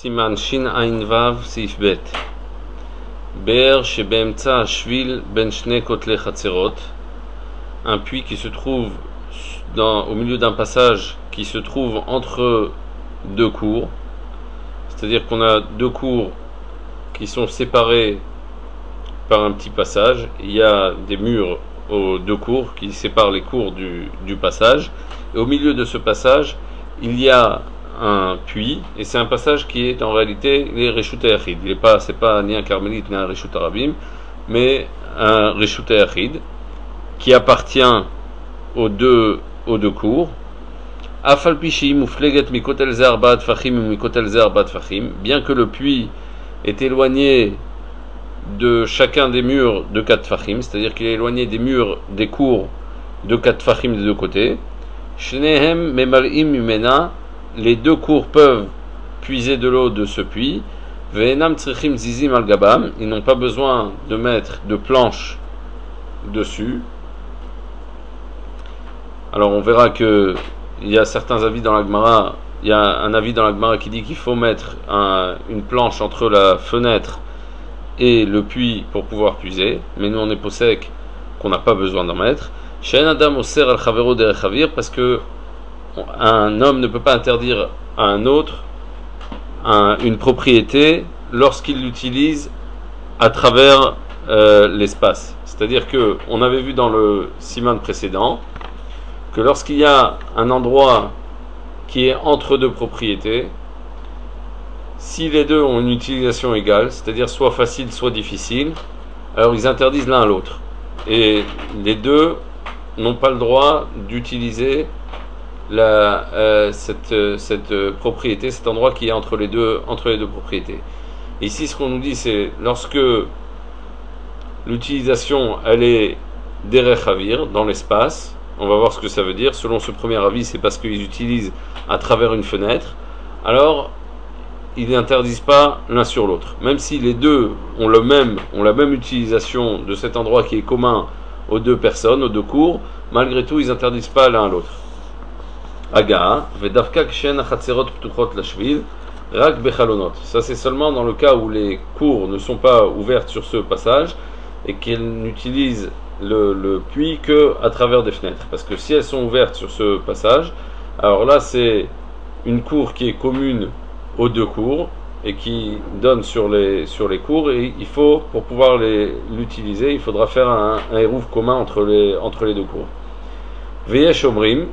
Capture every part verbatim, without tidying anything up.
Siman Shin Ain Vav Seif Bet. Be'er Shebemtsa Shvil Ben Shne Kotle Chatzerot. Un puits qui se trouve dans, au milieu d'un passage qui se trouve entre deux cours. C'est-à-dire qu'on a deux cours qui sont séparés par un petit passage. Il y a des murs aux deux cours qui séparent les cours du, du passage. Et au milieu de ce passage, il y a un puits, et c'est un passage qui est en réalité les Reshut Hayachid. Il n'est pas, c'est pas ni un carmélite ni un Reshut Arabim, mais un Reshut Hayachid qui appartient aux deux, aux deux cours. Afal Pishi Mufleget Mikotel Zer Bad Fachim Mikotel Zer Bad Fachim, bien que le puits est éloigné de chacun des murs de quatre Fachim, c'est-à-dire qu'il est éloigné des murs des cours de quatre Fachim des deux côtés. Shnehem Memal'im Mimena, les deux cours peuvent puiser de l'eau de ce puits. Ve'enam tzrichim zizim al gabam, ils n'ont pas besoin de mettre de planches dessus. Alors on verra que il y a certains avis dans la Gemara. Il y a un avis dans la Gemara qui dit qu'il faut mettre un, une planche entre la fenêtre et le puits pour pouvoir puiser. Mais nous on est possèque qu'on n'a pas besoin d'en mettre. She'en adam oser al chavero derech havir, parce que un homme ne peut pas interdire à un autre un, une propriété lorsqu'il l'utilise à travers euh, l'espace. C'est-à-dire que on avait vu dans le siman précédent que lorsqu'il y a un endroit qui est entre deux propriétés, si les deux ont une utilisation égale, c'est-à-dire soit facile soit difficile, alors ils interdisent l'un à l'autre. Et les deux n'ont pas le droit d'utiliser La, euh, cette, euh, cette euh, propriété, cet endroit qui est entre les deux, entre les deux propriétés. Et ici, ce qu'on nous dit, c'est lorsque l'utilisation, elle est derech havir, dans l'espace, on va voir ce que ça veut dire. Selon ce premier avis, c'est parce qu'ils utilisent à travers une fenêtre. Alors, ils n'interdisent pas l'un sur l'autre. Même si les deux ont, le même, ont la même utilisation de cet endroit qui est commun aux deux personnes, aux deux cours, malgré tout, ils n'interdisent pas l'un à l'autre. Aga, vedavka kshen achatzerot ptuchot lashvil, rak bechalonot. Ça c'est seulement dans le cas où les cours ne sont pas ouvertes sur ce passage et qu'elles n'utilisent le, le puits que à travers des fenêtres. Parce que si elles sont ouvertes sur ce passage, alors là c'est une cour qui est commune aux deux cours et qui donne sur les sur les cours, et il faut, pour pouvoir les l'utiliser, il faudra faire un, un hérouf commun entre les entre les deux cours. Veyesh omrim.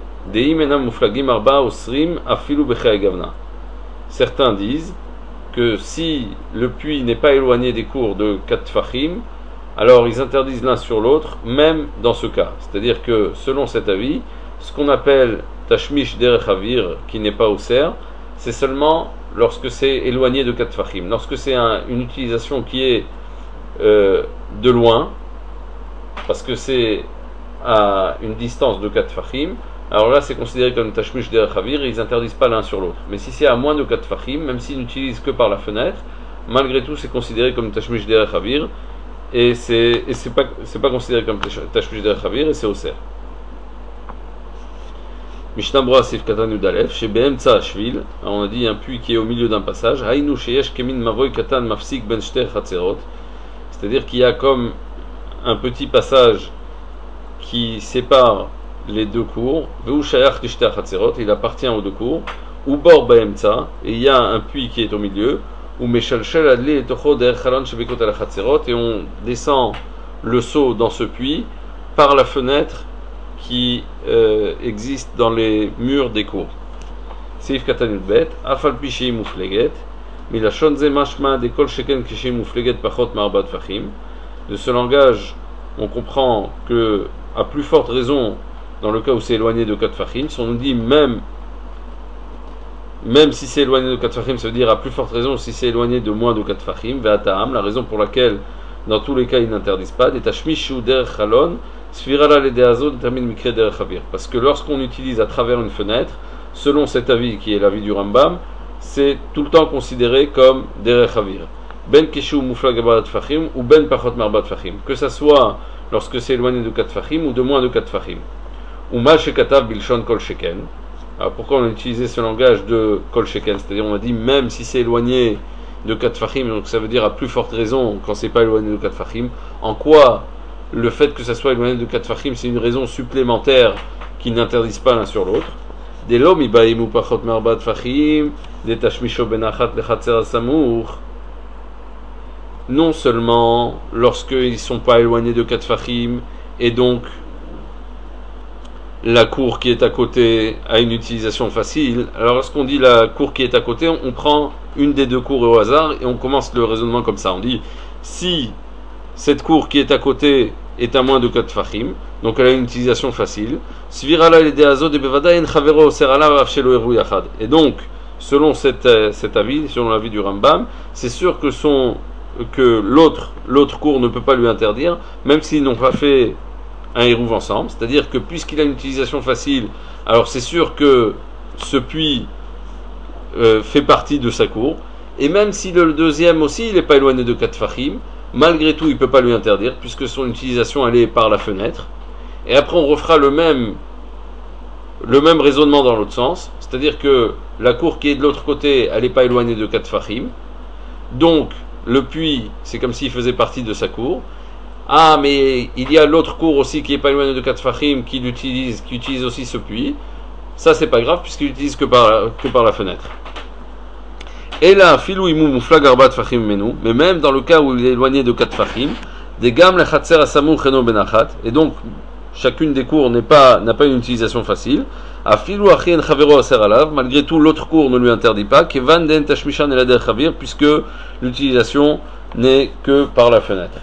Certains disent que si le puits n'est pas éloigné des cours de quatre fachim, alors ils interdisent l'un sur l'autre, même dans ce cas. C'est-à-dire que selon cet avis, ce qu'on appelle tashmish derech havir, qui n'est pas au cerf, c'est seulement lorsque c'est éloigné de quatre fachim. Lorsque c'est un, une utilisation qui est euh, de loin, parce que c'est à une distance de quatre fachim, alors là c'est considéré comme tashmish derech havir et ils n'interdisent pas l'un sur l'autre. Mais si c'est à moins de quatre fachim, même s'ils n'utilisent que par la fenêtre, malgré tout c'est considéré comme tashmish derech havir, et c'est et c'est pas c'est pas considéré comme tashmish derech havir, et c'est au cerf. Mishnah Brura Sif Katan Yudalef, chez Be'emtsa Shvil, on a dit un puits qui est au milieu d'un passage, Hainu sheyesh kemin mavoy katan mafsik ben shter chatzerot, c'est-à-dire qu'il y a comme un petit passage qui sépare les deux cours, il appartient aux deux cours, ou bor baemtsa, et il y a un puits qui est au milieu, ou meshalshel adli et tocho der chalon shebekot al chatzerot, et on descend le seau dans ce puits par la fenêtre qui euh, existe dans les murs des cours. Seif katan bet, afal pishi mufleget, milashon ze mashma de kol sheken kishi mufleget pachot marbat fachim. De ce langage, on comprend que, à plus forte raison, dans le cas où c'est éloigné de quatre fachim, si on nous dit même, même si c'est éloigné de quatre fachim, ça veut dire à plus forte raison si c'est éloigné de moins de quatre fachim, ve'ata'am, la raison pour laquelle dans tous les cas ils n'interdisent pas, des tashmishu derech chalon, sfirala ledeazo détermine mikre derech havir. Parce que lorsqu'on utilise à travers une fenêtre, selon cet avis qui est l'avis du Rambam, c'est tout le temps considéré comme derech havir. Ben keshu muflag abat fachim ou ben pachot marbat fachim. Que ça soit lorsque c'est éloigné de quatre fachim ou de moins de quatre fachim. Uma shekatav bilshon kol sheken. Alors pourquoi on a utilisé ce langage de Kol Sheken? C'est-à-dire on a dit même si c'est éloigné de quatre Fahim, donc ça veut dire à plus forte raison quand c'est pas éloigné de quatre Fahim. En quoi le fait que ça soit éloigné de quatre Fahim, c'est une raison supplémentaire qui n'interdisent pas l'un sur l'autre? Des l'homme ibaim ou pachot marbat Fahim, des tashmisho benachat lechatzer samour. Non seulement lorsqu'ils ne sont pas éloignés de quatre Fahim, et donc la cour qui est à côté a une utilisation facile. Alors lorsqu'on dit la cour qui est à côté, on, on prend une des deux cours au hasard et on commence le raisonnement comme ça. On dit si cette cour qui est à côté est à moins de quatre Fahim, donc elle a une utilisation facile. Et donc, selon cet, cet avis, selon l'avis du Rambam, c'est sûr que, son, que l'autre, l'autre cour ne peut pas lui interdire, même s'ils n'ont pas fait un hérouve ensemble, c'est-à-dire que puisqu'il a une utilisation facile, alors c'est sûr que ce puits euh, fait partie de sa cour, et même si le deuxième aussi il n'est pas éloigné de quatre Fahim, malgré tout il ne peut pas lui interdire, puisque son utilisation elle est par la fenêtre. Et après on refera le même le même raisonnement dans l'autre sens, c'est-à-dire que la cour qui est de l'autre côté, elle n'est pas éloignée de quatre Fahim, donc le puits c'est comme s'il faisait partie de sa cour. Ah, mais il y a l'autre cour aussi qui est pas loin de quatre Fahim qui l'utilise, qui utilise aussi ce puits. Ça, c'est pas grave puisqu'il l'utilise que par, que par la fenêtre. Et là, filou imou moufla garbat Fahim menu, mais même dans le cas où il est éloigné de quatre Fahim, des gam le chatser asamou cheno benachat, et donc chacune des cours n'est pas, n'a pas une utilisation facile. A filou achien chavero aser alav, malgré tout l'autre cour ne lui interdit pas, kevan den tashmishan elader chavir, puisque l'utilisation n'est que par la fenêtre.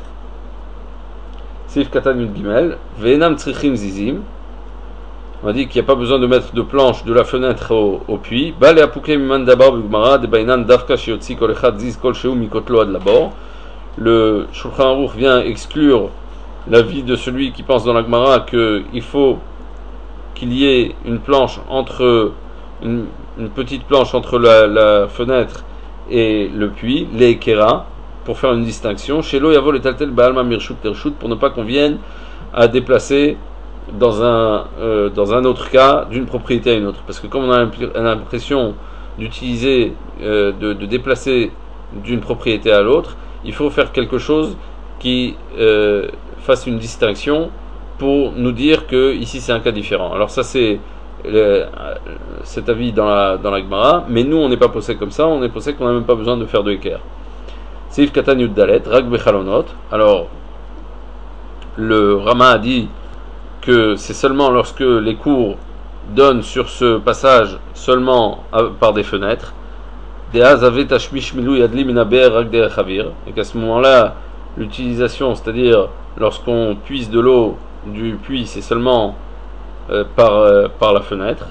Sif Katan Yud Gimel, Ve'enam Tzrichim Zizim. On a dit qu'il n'y a pas besoin de mettre de planche de la fenêtre au, au puits. Bale Apukem Iman Dabar Bugmara, de Bainan Davka Shiotzi Kol Echad Ziz Kol Sheu Mikotlo Ad Labor. Le Shulchan Aruch vient exclure l'avis de celui qui pense dans la Gemara qu'il faut qu'il y ait une planche entre, une, une petite planche entre la, la fenêtre et le puits, les Kera, pour faire une distinction, chez lo yavo le taltel baalma mirshut tershut, pour ne pas qu'on vienne à déplacer dans un euh, dans un autre cas d'une propriété à une autre, parce que comme on a l'impression d'utiliser euh, de, de déplacer d'une propriété à l'autre, il faut faire quelque chose qui euh, fasse une distinction pour nous dire que ici c'est un cas différent. Alors ça c'est le, cet avis dans la dans la Gemara, mais nous on n'est pas posé comme ça, on est posé qu'on n'a même pas besoin de faire de équerre. Seif Katan Yud Dalet, Rak Bechalonot. Alors, le Rama a dit que c'est seulement lorsque les cours donnent sur ce passage seulement par des fenêtres, et qu'à ce moment-là, l'utilisation, c'est-à-dire lorsqu'on puise de l'eau du puits, c'est seulement euh, par, euh, par la fenêtre.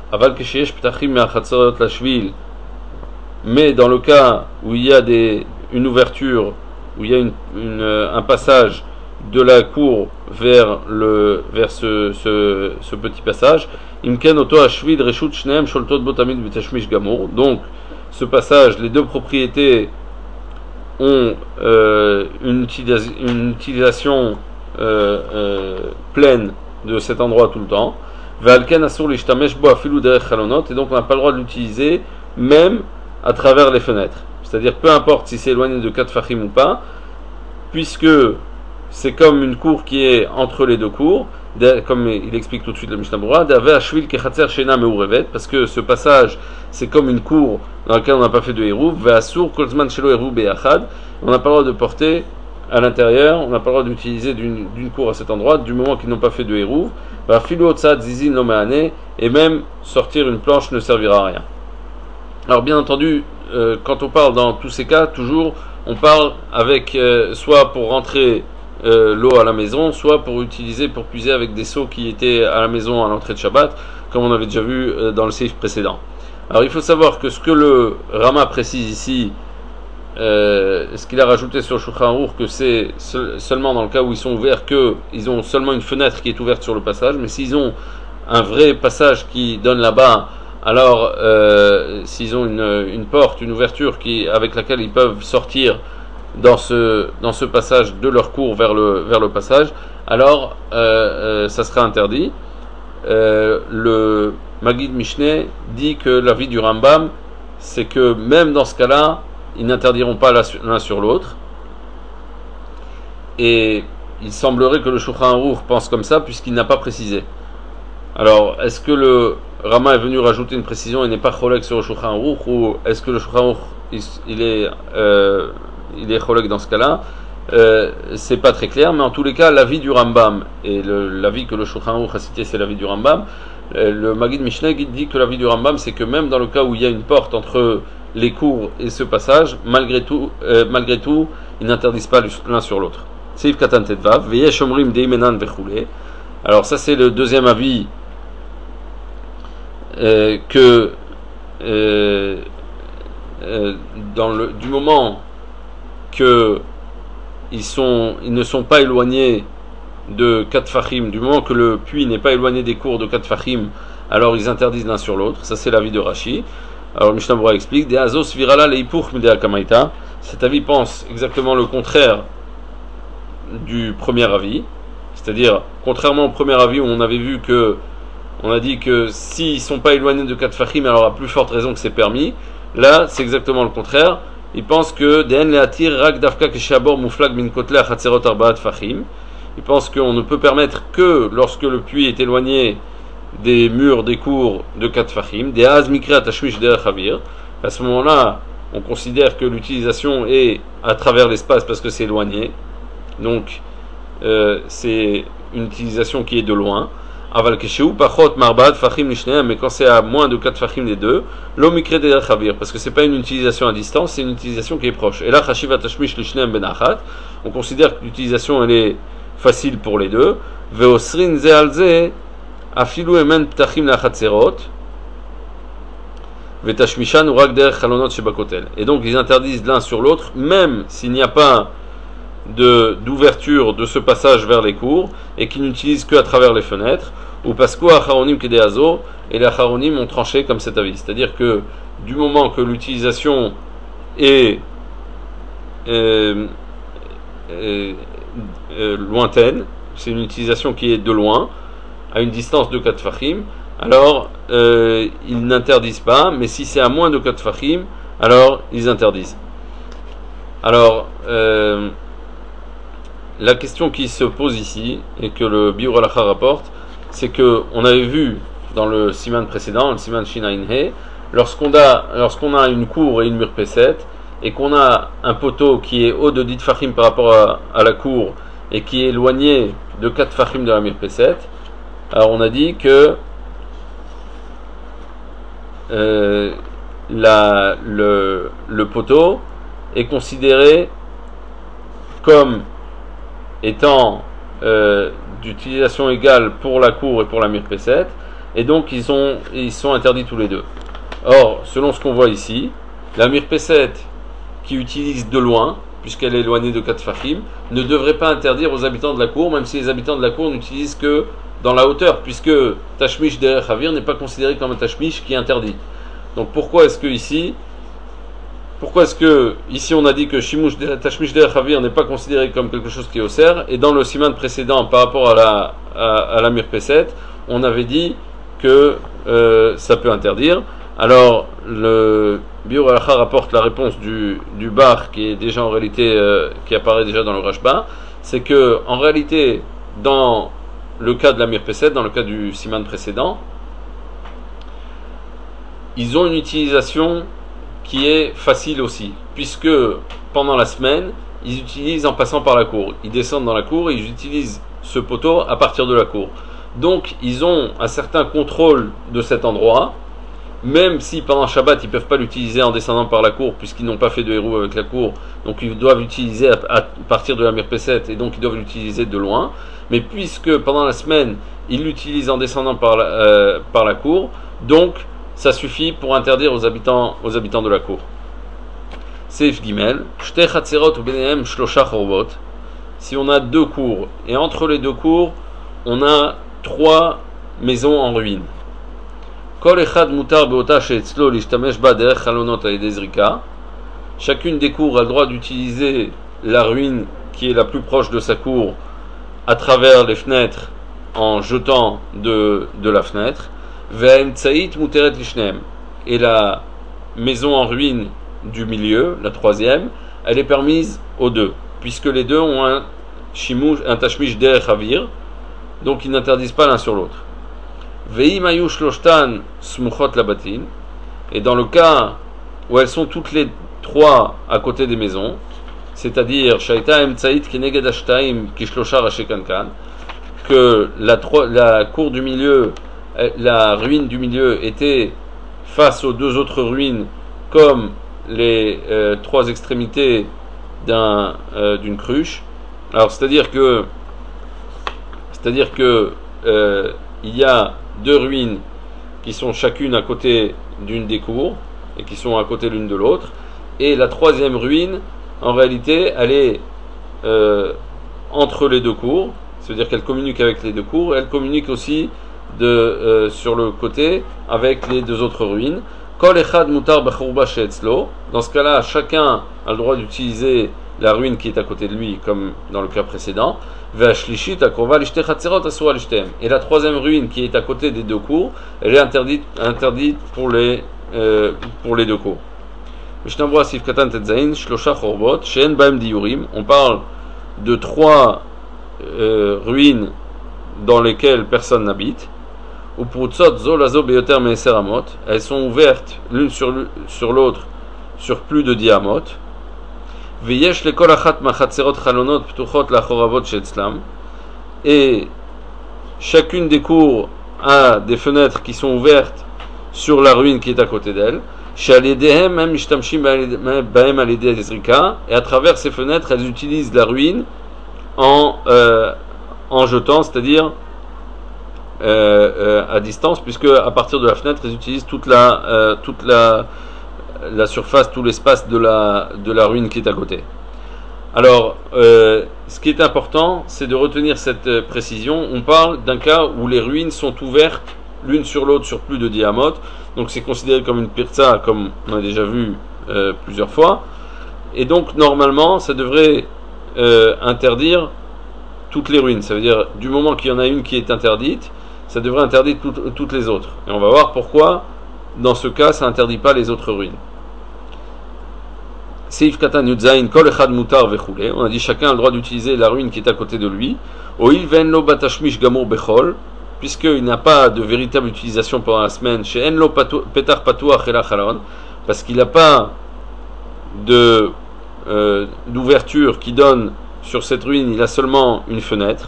Mais dans le cas où il y a des une ouverture, où il y a une, une, un passage de la cour vers, le, vers ce, ce, ce petit passage, donc ce passage, les deux propriétés ont euh, une, utilis- une utilisation euh, euh, pleine de cet endroit tout le temps, et donc on n'a pas le droit de l'utiliser même à travers les fenêtres. C'est-à-dire peu importe si c'est éloigné de quatre Fahim ou pas, puisque c'est comme une cour qui est entre les deux cours, comme il explique tout de suite le Mishnah Berurah, parce que ce passage c'est comme une cour dans laquelle on n'a pas fait de hérouv, on n'a pas le droit de porter à l'intérieur, on n'a pas le droit d'utiliser d'une, d'une cour à cet endroit du moment qu'ils n'ont pas fait de hérouv, et même sortir une planche ne servira à rien. Alors bien entendu, euh, quand on parle dans tous ces cas, toujours on parle avec euh, soit pour rentrer euh, l'eau à la maison, soit pour utiliser, pour puiser avec des seaux qui étaient à la maison à l'entrée de Shabbat, comme on avait déjà vu euh, dans le seif précédent. Alors il faut savoir que ce que le Rama précise ici, euh, ce qu'il a rajouté sur Shulchan Aruch, que c'est seul, seulement dans le cas où ils sont ouverts, qu'ils ont seulement une fenêtre qui est ouverte sur le passage, mais s'ils ont un vrai passage qui donne là-bas, alors euh, s'ils ont une, une porte, une ouverture qui, avec laquelle ils peuvent sortir dans ce, dans ce passage de leur cour vers le, vers le passage, alors euh, euh, ça sera interdit. euh, le Maggid Mishneh dit que l'avis du Rambam, c'est que même dans ce cas-là, ils n'interdiront pas l'un sur l'autre. Et il semblerait que le Shulchan Aruch pense comme ça, puisqu'il n'a pas précisé. Alors, est-ce que le Rama est venu rajouter une précision et n'est pas cholek sur le Shulchan Aruch, ou est-ce que le Shulchan Aruch il, il est euh, il est cholek dans ce cas-là? euh, C'est pas très clair, mais en tous les cas, l'avis du Rambam et le, l'avis que le Shulchan Aruch a cité, c'est l'avis du Rambam. Euh, le Maggid Mishneh dit que l'avis du Rambam, c'est que même dans le cas où il y a une porte entre les cours et ce passage, malgré tout, euh, malgré tout, ils n'interdisent pas l'un sur l'autre. Seif Katan Tedvav, Veyesh Omrim Deimenan Vechule. Alors ça c'est le deuxième avis. Euh, que euh, euh, dans le, du moment que ils, sont, ils ne sont pas éloignés de quatre fachim, du moment que le puits n'est pas éloigné des cours de quatre fachim, alors ils interdisent l'un sur l'autre. Ça c'est l'avis de Rashi. Alors Mishnah Berurah explique De Azos Virala Leipuch Midea Kamaita. Cet avis pense exactement le contraire du premier avis, c'est-à-dire contrairement au premier avis où on avait vu que on a dit que s'ils ne sont pas éloignés de quatre fachim, alors à plus forte raison que c'est permis. Là, c'est exactement le contraire. Ils pensent que Den leatir rak dafka keshabor muflag min kotle achatzerot arbaat fachim. Ils pensent qu'on ne peut permettre que lorsque le puits est éloigné des murs des cours de quatre fachim. Des az mikra tashmish derech havir. À ce moment-là, on considère que l'utilisation est à travers l'espace parce que c'est éloigné. Donc, euh, c'est une utilisation qui est de loin. Aval keshehu pachot marbad fachim lishneim, mais quand c'est à moins de quatre fachim des deux, lo mikre de chavir, parce que c'est pas une utilisation à distance, c'est une utilisation qui est proche. Et là, chashiva tashmish lishneim ben achat, on considère que l'utilisation elle est facile pour les deux. Veosrin ze al ze afilu emen ptachim lachatzerot vetashmishan urak derech chalonot shebakotel. Et donc ils interdisent l'un sur l'autre, même s'il n'y a pas de d'ouverture de ce passage vers les cours et qui n'utilise que à travers les fenêtres, ou parce que acharonim kedeazo, et les acharonim ont tranché comme cet avis, c'est-à-dire que du moment que l'utilisation est euh, euh, euh, lointaine, c'est une utilisation qui est de loin à une distance de quatre fachim, alors euh, ils n'interdisent pas, mais si c'est à moins de quatre fachim, alors ils interdisent. Alors euh, la question qui se pose ici, et que le Biur Halacha rapporte, c'est que on avait vu dans le siman précédent, le siman Shinain He, lorsqu'on a, lorsqu'on a une cour et une mirpeset, et qu'on a un poteau qui est haut de dix fachim par rapport à, à la cour, et qui est éloigné de quatre fachim de la mirpeset, alors on a dit que euh, la, le, le poteau est considéré comme étant euh, d'utilisation égale pour la cour et pour la mirpeset, et donc ils, ont, ils sont interdits tous les deux. Or, selon ce qu'on voit ici, la mirpeset qui utilise de loin, puisqu'elle est éloignée de quatre fachim, ne devrait pas interdire aux habitants de la cour, même si les habitants de la cour n'utilisent que dans la hauteur, puisque tashmish derech havir n'est pas considéré comme un tashmish qui est interdit. Donc pourquoi est-ce que ici Pourquoi est-ce que ici on a dit que Shimush Tashmish derech havir n'est pas considéré comme quelque chose qui est au cerf, et dans le siman précédent par rapport à la à, à la mirpeset, on avait dit que euh, ça peut interdire. Alors le Biur Halacha rapporte la réponse du du bar qui est déjà en réalité euh, qui apparaît déjà dans le Rashba, c'est que en réalité dans le cas de la mirpeset, dans le cas du siman précédent, ils ont une utilisation qui est facile aussi, puisque pendant la semaine, ils utilisent en passant par la cour. Ils descendent dans la cour et ils utilisent ce poteau à partir de la cour. Donc, ils ont un certain contrôle de cet endroit, même si pendant Shabbat, ils ne peuvent pas l'utiliser en descendant par la cour, puisqu'ils n'ont pas fait de héros avec la cour. Donc, ils doivent l'utiliser à, à partir de la mirpeset, et donc ils doivent l'utiliser de loin. Mais puisque pendant la semaine, ils l'utilisent en descendant par la, euh, par la cour, donc ça suffit pour interdire aux habitants, aux habitants de la cour. Seif Gimel, Shte Chatzerot ou Benehem Shlosha Chorvot. Si on a deux cours, et entre les deux cours, on a trois maisons en ruine. Kol Echad Mutar Beota Sheetzlo Lishtamesh Ba Derech Chalonot Aedei Zrika. Chacune des cours a le droit d'utiliser la ruine qui est la plus proche de sa cour à travers les fenêtres en jetant de, de la fenêtre. Ve'emtsaït muteret lishneem. Et la maison en ruine du milieu, la troisième, elle est permise aux deux, puisque les deux ont un shimush, un tashmish derech havir, donc ils n'interdisent pas l'un sur l'autre. Ve'im hayu shloshtan smuchot labatin. Et dans le cas où elles sont toutes les trois à côté des maisons, c'est-à-dire shaita emtsaït keneged ashtaim kishlosha rashi kankan, que la, la cour du milieu, la ruine du milieu était face aux deux autres ruines comme les euh, trois extrémités d'un, euh, d'une cruche. Alors c'est-à-dire que c'est-à-dire que euh, il y a deux ruines qui sont chacune à côté d'une des cours et qui sont à côté l'une de l'autre, et la troisième ruine en réalité elle est euh, entre les deux cours, c'est-à-dire qu'elle communique avec les deux cours, elle communique aussi de, euh, sur le côté avec les deux autres ruines. Kol echad mutar b'churba she'etzlo. Dans ce cas-là, chacun a le droit d'utiliser la ruine qui est à côté de lui, comme dans le cas précédent. Ve'ashlishit akrova lishte chatzerot asura lishtem. Et la troisième ruine qui est à côté des deux cours, elle est interdite, interdite pour les euh, pour les deux cours. Mishnah Sif Katan Tetzain Shlosha Chorbot She'en Baem Diyurim. On parle de trois euh, ruines dans lesquelles personne n'habite. Uprutzot Zolazo Beyoter Me'eser Amot. Elles sont ouvertes l'une sur, sur l'autre sur plus de dix amot. Veyesh lekol achat machatzerot chalonot ptuchot lachoravot she'etzlam. Et chacune des cours a des fenêtres qui sont ouvertes sur la ruine qui est à côté d'elle. She'alidehem même mishtamshim bahem alideh zrika. Et à travers ces fenêtres, elles utilisent la ruine en euh, en jetant, c'est-à-dire euh, euh, à distance, puisque à partir de la fenêtre, ils utilisent toute la euh, toute la la surface, tout l'espace de la de la ruine qui est à côté. Alors, euh, ce qui est important, c'est de retenir cette euh, précision. On parle d'un cas où les ruines sont ouvertes l'une sur l'autre sur plus de dix amot, donc c'est considéré comme une pirza, comme on a déjà vu euh, plusieurs fois. Et donc normalement, ça devrait euh, interdire toutes les ruines. Ça veut dire, du moment qu'il y en a une qui est interdite, ça devrait interdire tout, toutes les autres. Et on va voir pourquoi, dans ce cas, ça n'interdit pas les autres ruines. Seif Katan Yudzain, Kol Echad Mutar Vechule. On a dit chacun a le droit d'utiliser la ruine qui est à côté de lui. Oil Ven Lo Batashmish Gamur Bechol, puisqu'il n'a pas de véritable utilisation pendant la semaine. Chez En Lo Petar Patuach Ela Chalon, parce qu'il n'a pas de euh, d'ouverture qui donne sur cette ruine, il a seulement une fenêtre.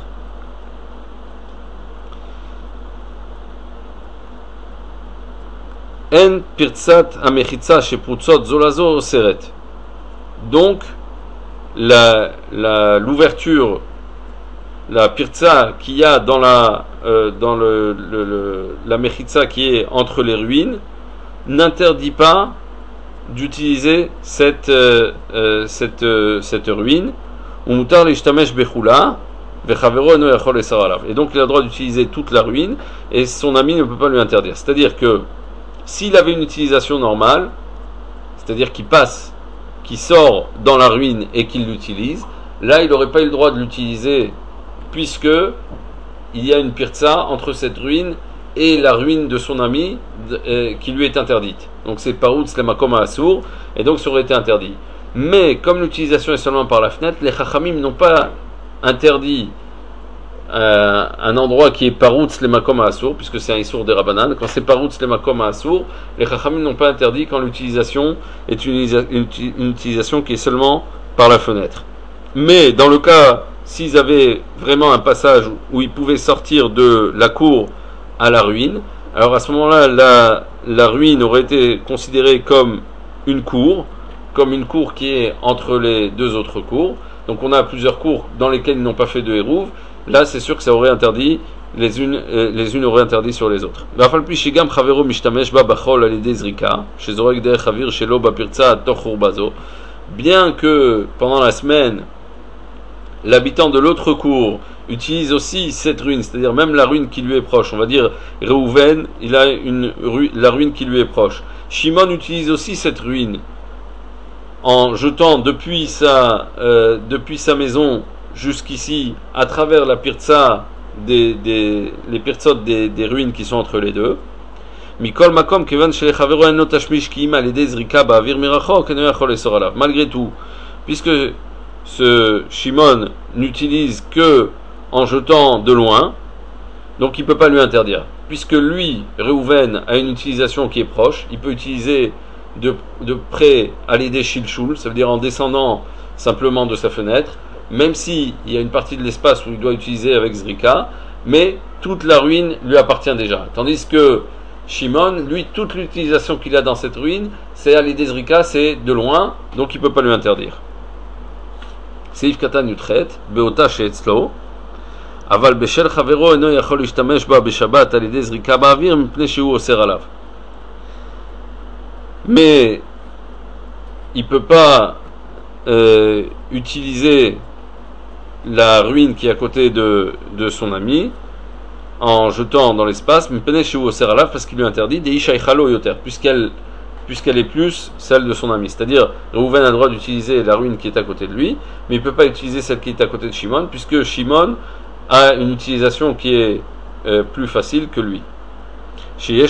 En pirtsat amechitza chez Prutzot Zolazo Seret. Donc, la, la, l'ouverture, la pirtsa qu'il y a dans la, euh, dans le, le, le, la mechitza qui est entre les ruines, n'interdit pas d'utiliser cette, euh, euh, cette, euh, cette ruine. Et donc il a le droit d'utiliser toute la ruine et son ami ne peut pas lui interdire. C'est-à-dire que s'il avait une utilisation normale, c'est-à-dire qu'il passe, qu'il sort dans la ruine et qu'il l'utilise, là il n'aurait pas eu le droit de l'utiliser puisque il y a une pirtsa entre cette ruine et la ruine de son ami euh, qui lui est interdite. Donc c'est paroutz lemakom ha'asur, et donc ça aurait été interdit. Mais comme l'utilisation est seulement par la fenêtre, les chachamim n'ont pas interdit euh, un endroit qui est paroutz lemakom ha'asur, puisque c'est un isur des rabanan. Quand c'est paroutz lemakom ha'asur, les chachamim n'ont pas interdit quand l'utilisation est une, une, une utilisation qui est seulement par la fenêtre. Mais dans le cas, s'ils avaient vraiment un passage où ils pouvaient sortir de la cour à la ruine, alors à ce moment-là, la, la ruine aurait été considérée comme une cour, comme une cour qui est entre les deux autres cours. Donc on a plusieurs cours dans lesquelles ils n'ont pas fait de hérouv. Là, c'est sûr que ça aurait interdit, les unes, euh, les unes auraient interdit sur les autres. Bien que pendant la semaine, l'habitant de l'autre cour utilise aussi cette ruine, c'est-à-dire même la ruine qui lui est proche. On va dire Reuven, il a une ru- la ruine qui lui est proche. Shimon utilise aussi cette ruine en jetant depuis sa, euh, depuis sa maison jusqu'ici, à travers la pirtsa des, des, les pirtsot des, des ruines qui sont entre les deux. Mikol makom kevan shelechavero en notashmish kiima l'idée zrika ba'avir mirachok eno yachol esor alav. Malgré tout, puisque ce Shimon n'utilise que en jetant de loin, donc il ne peut pas lui interdire. Puisque lui, Reuven, a une utilisation qui est proche, il peut utiliser de, de près à l'idée shilshul, ça veut dire en descendant simplement de sa fenêtre, même s'il y a une partie de l'espace où il doit utiliser avec Zrika, mais toute la ruine lui appartient déjà. Tandis que Shimon, lui, toute l'utilisation qu'il a dans cette ruine, c'est à l'idée Zrika, c'est de loin, donc il ne peut pas lui interdire. Seif Katan Yutret, Beota Sheetzlo, Aval Beshel Chavero eno yachol ishtamesh ba beshabbat al yedei zrika ba'avir mipnei shehu oser alav. Mais il ne peut pas euh, utiliser la ruine qui est à côté de, de son ami en jetant dans l'espace mipnei shehu oser alav, parce qu'il lui interdit des ishaychalo yoter, puisqu'elle puisqu'elle est plus celle de son ami. C'est-à-dire, Reuven a le droit d'utiliser la ruine qui est à côté de lui, mais il ne peut pas utiliser celle qui est à côté de Shimon, puisque Shimon a une utilisation qui est euh, plus facile que lui. Puisqu'il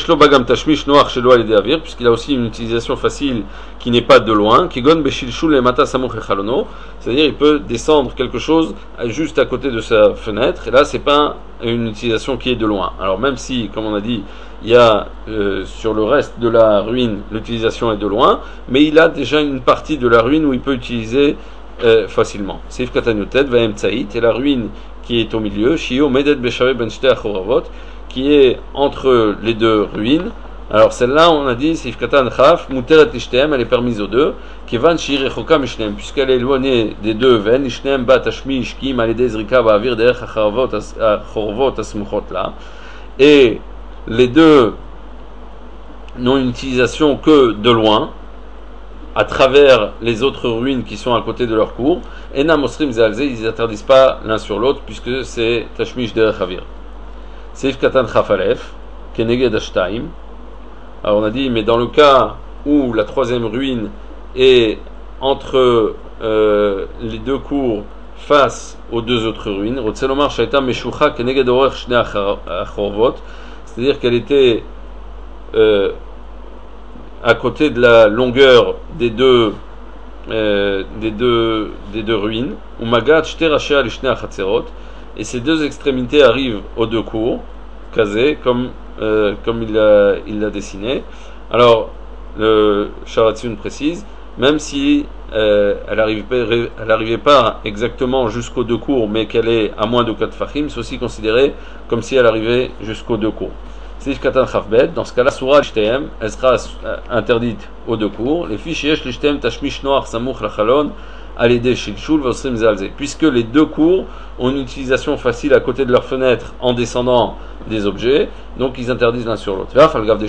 a aussi une utilisation facile qui n'est pas de loin, c'est-à-dire il peut descendre quelque chose juste à côté de sa fenêtre, et là c'est pas une utilisation qui est de loin. Alors même si, comme on a dit, il y a euh, sur le reste de la ruine l'utilisation est de loin, mais il a déjà une partie de la ruine où il peut utiliser euh, facilement. Seif Katanyutet, Vaem Tsaït, et la ruine qui est au milieu, Shio Medet Beshave Ben Shte Achoravot, qui est entre les deux ruines. Alors celle-là, on a dit, Seif Katan Chaf, Muteret Ishtem, elle est permise aux deux, Kevan Shir Echoka Mishnem, puisqu'elle est éloignée des deux veines, Ishtem Bat Ashmi Ishkim, Alede Zrika Ba'avir Derech Achoravot Asmuchot là, et les deux n'ont une utilisation que de loin, à travers les autres ruines qui sont à côté de leur cour. Ena Mosrim Zalze, ils n'interdisent pas l'un sur l'autre, puisque c'est Tashmish Derech Havir. Seif Katan Chafalef, Keneged Ashtaim. Alors on a dit, mais dans le cas où la troisième ruine est entre euh, les deux cours face aux deux autres ruines, Rotzelomar Shaita Meshucha Keneged Orech Shne Achorvot, c'est-à-dire qu'elle était euh, à côté de la longueur des deux, euh, des deux, des deux ruines, et ces deux extrémités arrivent aux deux cours, casées, comme, euh, comme il l'a il l'a dessiné. Alors, le Sharatsun précise, même si euh, elle n'arrivait pas exactement jusqu'aux deux cours, mais qu'elle est à moins de quatre fachim, c'est aussi considéré comme si elle arrivait jusqu'aux deux cours. Dans ce cas-là, Surah l'Ishtem, elle sera interdite aux deux cours. Les fiches Yesh l'Ishtem Tashmish Noach Samouch Lachalon Alede Shilshul Vosrim Zalze. Puisque les deux cours ont une utilisation facile à côté de leur fenêtre en descendant des objets, donc ils interdisent l'un sur l'autre.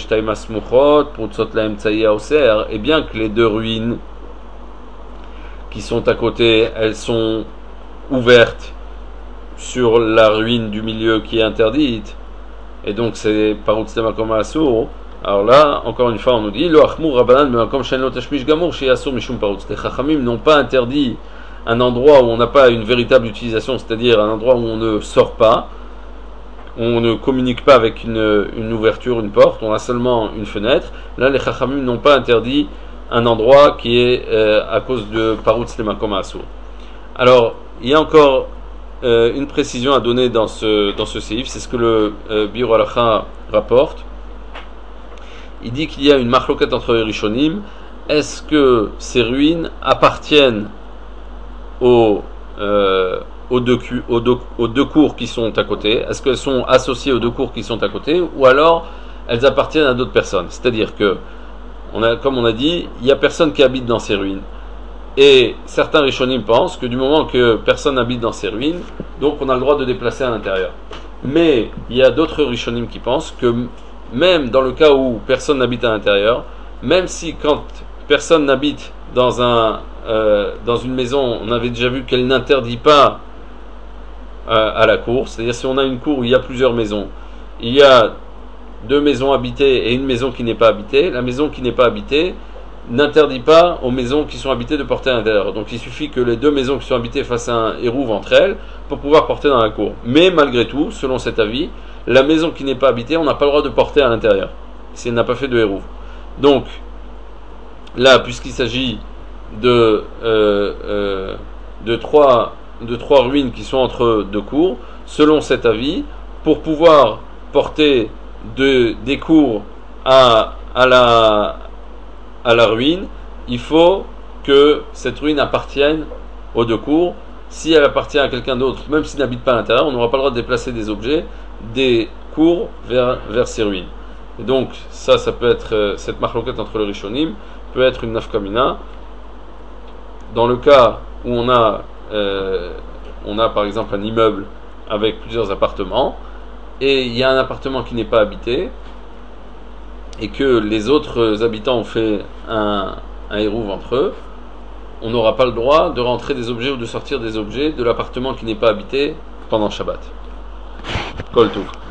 Et bien que les deux ruines qui sont à côté, elles sont ouvertes sur la ruine du milieu qui est interdite, et donc c'est Parut Stemakom Asur. Alors là, encore une fois, on nous dit le Achmur Rabbanan Me'akom Shen Lo Tashmish Gamur Shei Asur Mishum Parut. Les Chachamim n'ont pas interdit un endroit où on n'a pas une véritable utilisation, c'est-à-dire un endroit où on ne sort pas, où on ne communique pas avec une, une ouverture, une porte, on a seulement une fenêtre. Là, les Chachamim n'ont pas interdit un endroit qui est euh, à cause de Parut Stemakom Asur. Alors, il y a encore Euh, une précision à donner dans ce, dans ce séif, c'est ce que le euh, Biur Halacha rapporte. Il dit qu'il y a une marloquette entre les Rishonim. Est-ce que ces ruines appartiennent aux, euh, aux, deux, aux, deux, aux deux cours qui sont à côté? Est-ce qu'elles sont associées aux deux cours qui sont à côté? Ou alors elles appartiennent à d'autres personnes? C'est-à-dire que, on a, comme on a dit, il n'y a personne qui habite dans ces ruines. Et certains Rishonim pensent que du moment que personne n'habite dans ces ruines, donc on a le droit de déplacer à l'intérieur. Mais il y a d'autres Rishonim qui pensent que même dans le cas où personne n'habite à l'intérieur, même si quand personne n'habite dans, un, euh, dans une maison, on avait déjà vu qu'elle n'interdit pas euh, à la cour, c'est-à-dire si on a une cour où il y a plusieurs maisons, il y a deux maisons habitées et une maison qui n'est pas habitée, la maison qui n'est pas habitée, n'interdit pas aux maisons qui sont habitées de porter à l'intérieur. Donc il suffit que les deux maisons qui sont habitées fassent un érouve entre elles pour pouvoir porter dans la cour. Mais malgré tout, selon cet avis, la maison qui n'est pas habitée, on n'a pas le droit de porter à l'intérieur si elle n'a pas fait de érouve. Donc là, puisqu'il s'agit de, euh, euh, de, trois, de trois ruines qui sont entre deux cours, selon cet avis, pour pouvoir porter de, des cours à, à, la, à la ruine, il faut que cette ruine appartienne aux deux cours. Si elle appartient à quelqu'un d'autre, même s'il n'habite pas à l'intérieur, on n'aura pas le droit de déplacer des objets des cours vers, vers ces ruines. Et donc, ça, ça peut être, euh, cette marloquette entre le Rishonim peut être une nafkamina. Dans le cas où on a, euh, on a par exemple un immeuble avec plusieurs appartements, et il y a un appartement qui n'est pas habité, et que les autres habitants ont fait un, un hérouve entre eux, on n'aura pas le droit de rentrer des objets ou de sortir des objets de l'appartement qui n'est pas habité pendant Shabbat. Kol Tov.